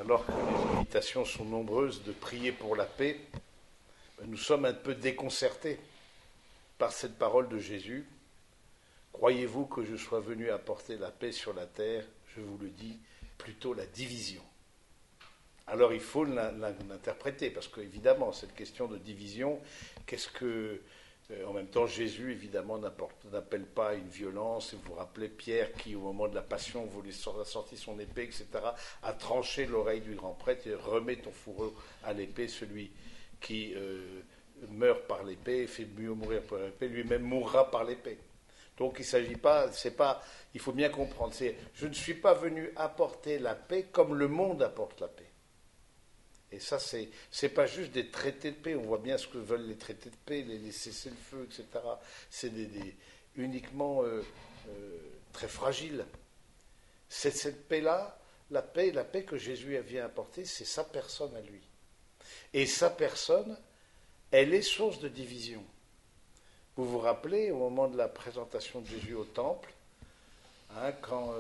alors que les invitations sont nombreuses de prier pour la paix, nous sommes un peu déconcertés par cette parole de Jésus. Croyez-vous que je sois venu apporter la paix sur la terre? Je vous le dis, plutôt la division. Alors il faut l'interpréter, parce qu'évidemment, cette question de division, qu'est-ce que... En même temps, Jésus, évidemment, n'appelle pas à une violence. Et vous vous rappelez Pierre qui, au moment de la passion, voulait sortir son épée, etc., a tranché l'oreille du grand prêtre et remets ton fourreau à l'épée. Celui qui meurt par l'épée, fait mieux mourir par l'épée, lui-même mourra par l'épée. Donc il ne s'agit pas, il faut bien comprendre, je ne suis pas venu apporter la paix comme le monde apporte la paix. Et ça, c'est pas juste des traités de paix. On voit bien ce que veulent les traités de paix, les cessez-le-feu, etc. C'est uniquement très fragiles. C'est cette paix-là, la paix que Jésus vient apporter, c'est sa personne à lui. Et sa personne, elle est source de division. Vous vous rappelez, au moment de la présentation de Jésus au temple, quand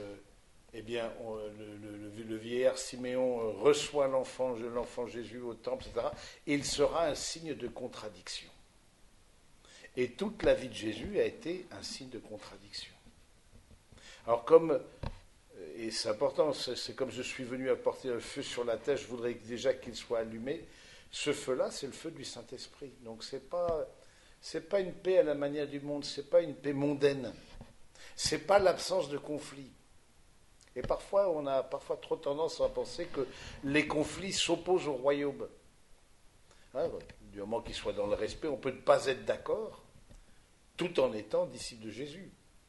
le vieillard Siméon reçoit l'enfant Jésus au temple, etc., il sera un signe de contradiction. Et toute la vie de Jésus a été un signe de contradiction. Alors et c'est important, c'est comme je suis venu apporter un feu sur la terre, je voudrais déjà qu'il soit allumé. Ce feu-là, c'est le feu du Saint-Esprit. Donc c'est pas une paix à la manière du monde, c'est pas une paix mondaine. C'est pas l'absence de conflit. Et parfois, on a trop tendance à penser que les conflits s'opposent au royaume. Du moment qu'ils soient dans le respect, on peut ne pas être d'accord, tout en étant disciple de Jésus.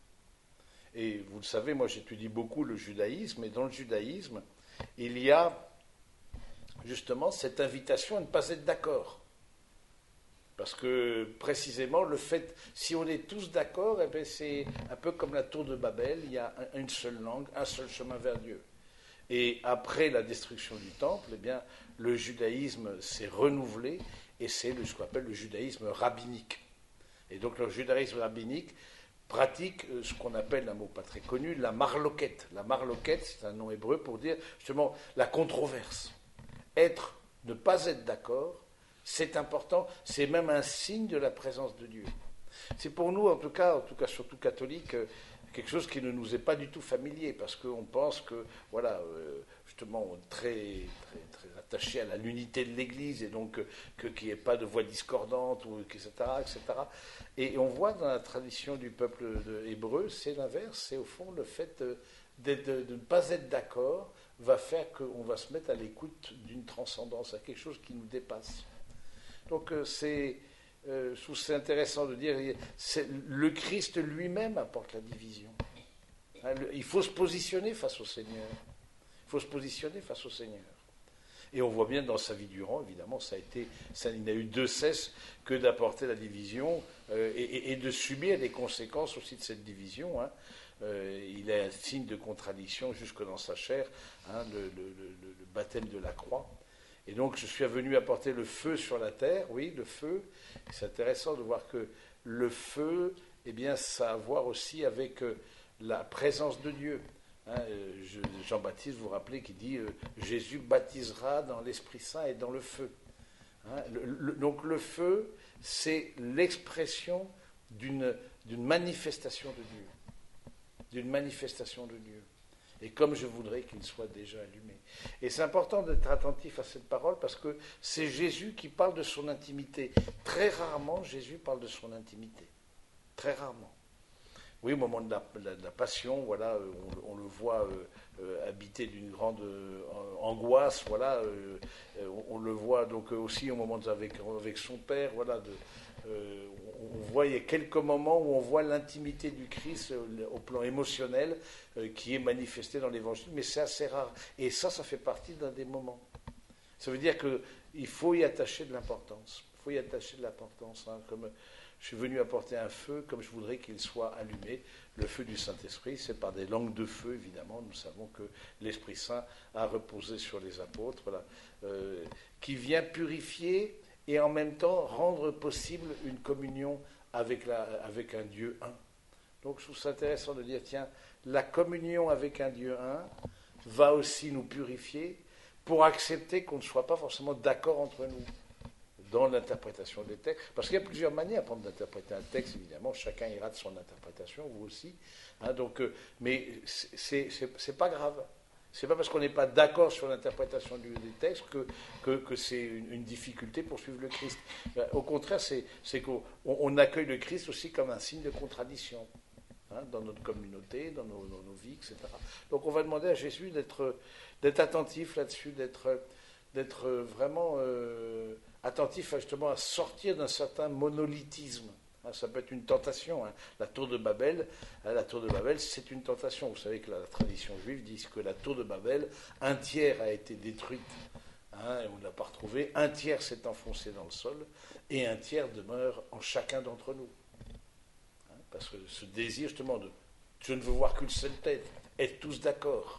Et vous le savez, moi j'étudie beaucoup le judaïsme, et dans le judaïsme, il y a justement cette invitation à ne pas être d'accord. Parce que précisément, le fait, si on est tous d'accord, c'est un peu comme la tour de Babel, il y a une seule langue, un seul chemin vers Dieu. Et après la destruction du temple, le judaïsme s'est renouvelé, et c'est ce qu'on appelle le judaïsme rabbinique. Et donc le judaïsme rabbinique pratique ce qu'on appelle, un mot pas très connu, la marloquette. La marloquette, c'est un nom hébreu pour dire justement la controverse. Ne pas être d'accord, c'est important, c'est même un signe de la présence de Dieu. C'est pour nous, en tout cas surtout catholiques, quelque chose qui ne nous est pas du tout familier, parce qu'on pense que, justement, très, très, très attaché à l'unité de l'Église, et donc qu'il n'y ait pas de voix discordantes, etc., etc. Et on voit dans la tradition du peuple hébreu, c'est l'inverse, c'est au fond le fait de ne pas être d'accord va faire qu'on va se mettre à l'écoute d'une transcendance, à quelque chose qui nous dépasse. Donc c'est intéressant de dire, le Christ lui-même apporte la division. Il faut se positionner face au Seigneur. Il faut se positionner face au Seigneur. Et on voit bien dans sa vie durant, évidemment, il n'a eu de cesse que d'apporter la division et de subir les conséquences aussi de cette division. Il est un signe de contradiction jusque dans sa chair, le baptême de la croix. Et donc je suis venu apporter le feu sur la terre, oui, le feu. C'est intéressant de voir que le feu, ça a à voir aussi avec la présence de Dieu. Jean-Baptiste, vous vous rappelez, qui dit Jésus baptisera dans l'Esprit Saint et dans le feu. Donc le feu, c'est l'expression d'une manifestation de Dieu. D'une manifestation de Dieu. Et comme je voudrais qu'il soit déjà allumé. Et c'est important d'être attentif à cette parole parce que c'est Jésus qui parle de son intimité. Très rarement, Jésus parle de son intimité. Très rarement. Oui, au moment de la passion, on le voit habité d'une grande angoisse, on le voit donc aussi au moment avec son Père, on voit, il y a quelques moments où on voit l'intimité du Christ au plan émotionnel qui est manifestée dans l'Évangile, mais c'est assez rare. Et ça fait partie d'un des moments. Ça veut dire qu'il faut y attacher de l'importance. Il faut y attacher de l'importance. Comme je suis venu apporter un feu, comme je voudrais qu'il soit allumé. Le feu du Saint-Esprit, c'est par des langues de feu, évidemment. Nous savons que l'Esprit Saint a reposé sur les apôtres, qui vient purifier et en même temps rendre possible une communion avec un Dieu un. Donc je trouve ça intéressant de dire, tiens, la communion avec un Dieu un va aussi nous purifier pour accepter qu'on ne soit pas forcément d'accord entre nous dans l'interprétation des textes. Parce qu'il y a plusieurs manières d'interpréter un texte, évidemment, chacun ira de son interprétation, vous aussi. Hein, mais c'est pas grave. C'est pas parce qu'on n'est pas d'accord sur l'interprétation des textes que c'est une difficulté pour suivre le Christ. Au contraire, c'est qu'on accueille le Christ aussi comme un signe de contradiction, hein, dans notre communauté, dans nos vies, etc. Donc on va demander à Jésus d'être attentif là-dessus, d'être vraiment attentif justement à sortir d'un certain monolithisme. Ça peut être une tentation. Hein. La tour de Babel, c'est une tentation. Vous savez que la tradition juive dit que la tour de Babel, un tiers a été détruite, hein, et on ne l'a pas retrouvée, un tiers s'est enfoncé dans le sol, et un tiers demeure en chacun d'entre nous. Hein, parce que ce désir justement de « je ne veux voir qu'une seule tête », être tous d'accord.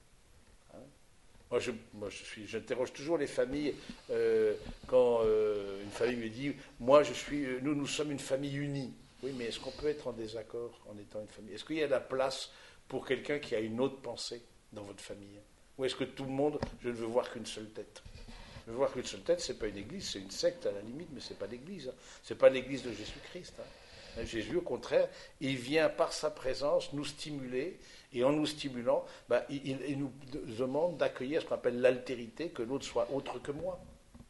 J'interroge toujours les familles quand une famille me dit nous sommes une famille unie. Oui, mais est-ce qu'on peut être en désaccord en étant une famille? Est-ce qu'il y a de la place pour quelqu'un qui a une autre pensée dans votre famille? Ou est-ce que tout le monde, je ne veux voir qu'une seule tête? Je veux voir qu'une seule tête, c'est pas une église, c'est une secte à la limite, mais c'est pas l'église. Hein. C'est pas l'église de Jésus-Christ. Hein. Jésus, au contraire, il vient par sa présence nous stimuler, et en nous stimulant, il nous demande d'accueillir ce qu'on appelle l'altérité, que l'autre soit autre que moi.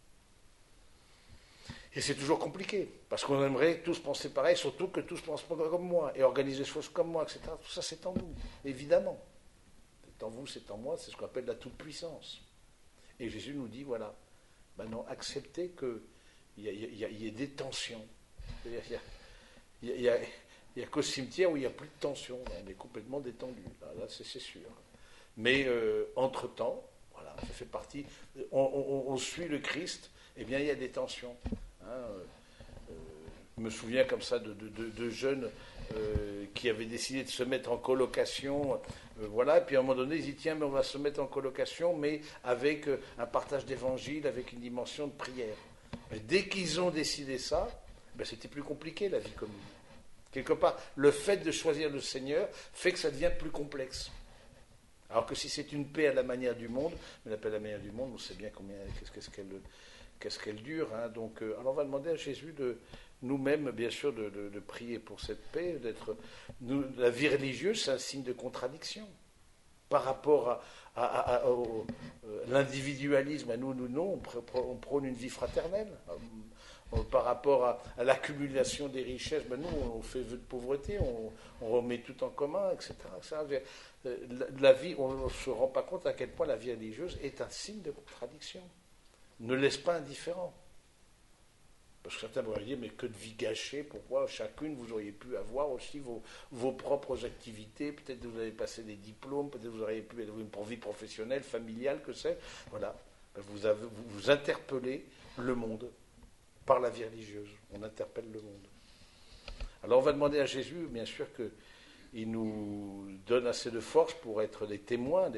Et c'est toujours compliqué, parce qu'on aimerait tous penser pareil, surtout que tous pensent pas comme moi, et organiser les choses comme moi, etc. Tout ça, c'est en nous, évidemment. C'est en vous, c'est en moi, c'est ce qu'on appelle la toute-puissance. Et Jésus nous dit, voilà, non, acceptez qu'il y ait des tensions. Il n'y a qu'au cimetière où il n'y a plus de tension. On est complètement détendu. Là c'est sûr. Mais entre-temps, voilà, ça fait partie. On suit le Christ, eh bien, il y a des tensions. Hein, je me souviens comme ça de jeunes qui avaient décidé de se mettre en colocation. Voilà, et puis à un moment donné, ils disent tiens, mais on va se mettre en colocation, mais avec un partage d'évangile, avec une dimension de prière. Mais dès qu'ils ont décidé ça, c'était plus compliqué la vie commune. Quelque part, le fait de choisir le Seigneur fait que ça devient plus complexe. Alors que si c'est une paix à la manière du monde, mais la paix à la manière du monde, on sait bien qu'est-ce qu'elle dure. Hein. Donc, alors on va demander à Jésus de nous-mêmes, bien sûr, de prier pour cette paix. La vie religieuse, c'est un signe de contradiction par rapport à l'individualisme. Nous, non, on prône une vie fraternelle. Par rapport à l'accumulation des richesses, nous, on fait vœu de pauvreté, on remet tout en commun, etc. La vie, on ne se rend pas compte à quel point la vie religieuse est un signe de contradiction. Ne laisse pas indifférent. Parce que certains pourraient dire, mais que de vie gâchée, pourquoi chacune vous auriez pu avoir aussi vos propres activités, peut-être que vous avez passé des diplômes, peut-être que vous auriez pu avoir une vie professionnelle, familiale, que sais-je. Voilà, vous interpellez le monde. Par la vie religieuse, on interpelle le monde. Alors on va demander à Jésus, bien sûr, qu'il nous donne assez de force pour être des témoins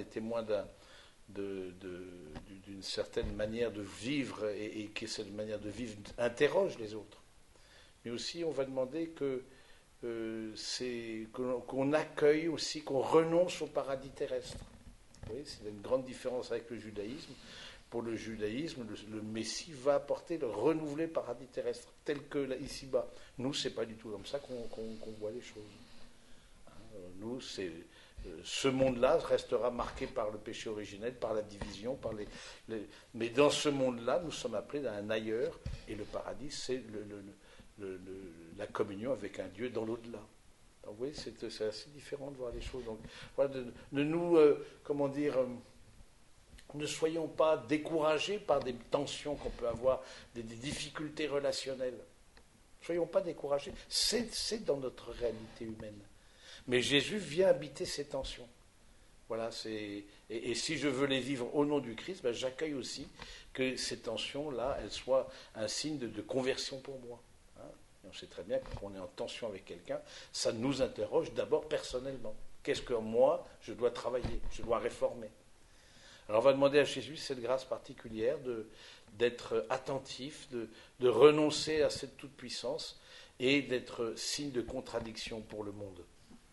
d'une certaine manière de vivre et que cette manière de vivre interroge les autres. Mais aussi, on va demander qu'on accueille aussi, qu'on renonce au paradis terrestre. Vous voyez, c'est une grande différence avec le judaïsme. Pour le judaïsme, le Messie va apporter le renouvelé paradis terrestre, tel que ici-bas. Nous, c'est pas du tout comme ça qu'on voit les choses. Nous, ce monde-là restera marqué par le péché originel, par la division, mais dans ce monde-là, nous sommes appelés à un ailleurs, et le paradis, c'est la communion avec un Dieu dans l'au-delà. Donc, vous voyez, c'est assez différent de voir les choses. Donc, voilà, ne soyons pas découragés par des tensions qu'on peut avoir, des difficultés relationnelles. Ne soyons pas découragés. C'est dans notre réalité humaine. Mais Jésus vient habiter ces tensions. Voilà, et si je veux les vivre au nom du Christ, j'accueille aussi que ces tensions-là, elles soient un signe de conversion pour moi. Hein. Et on sait très bien que quand on est en tension avec quelqu'un, ça nous interroge d'abord personnellement. Qu'est-ce que moi, je dois travailler, je dois réformer? Alors on va demander à Jésus cette grâce particulière d'être attentif, de renoncer à cette toute-puissance et d'être signe de contradiction pour le monde.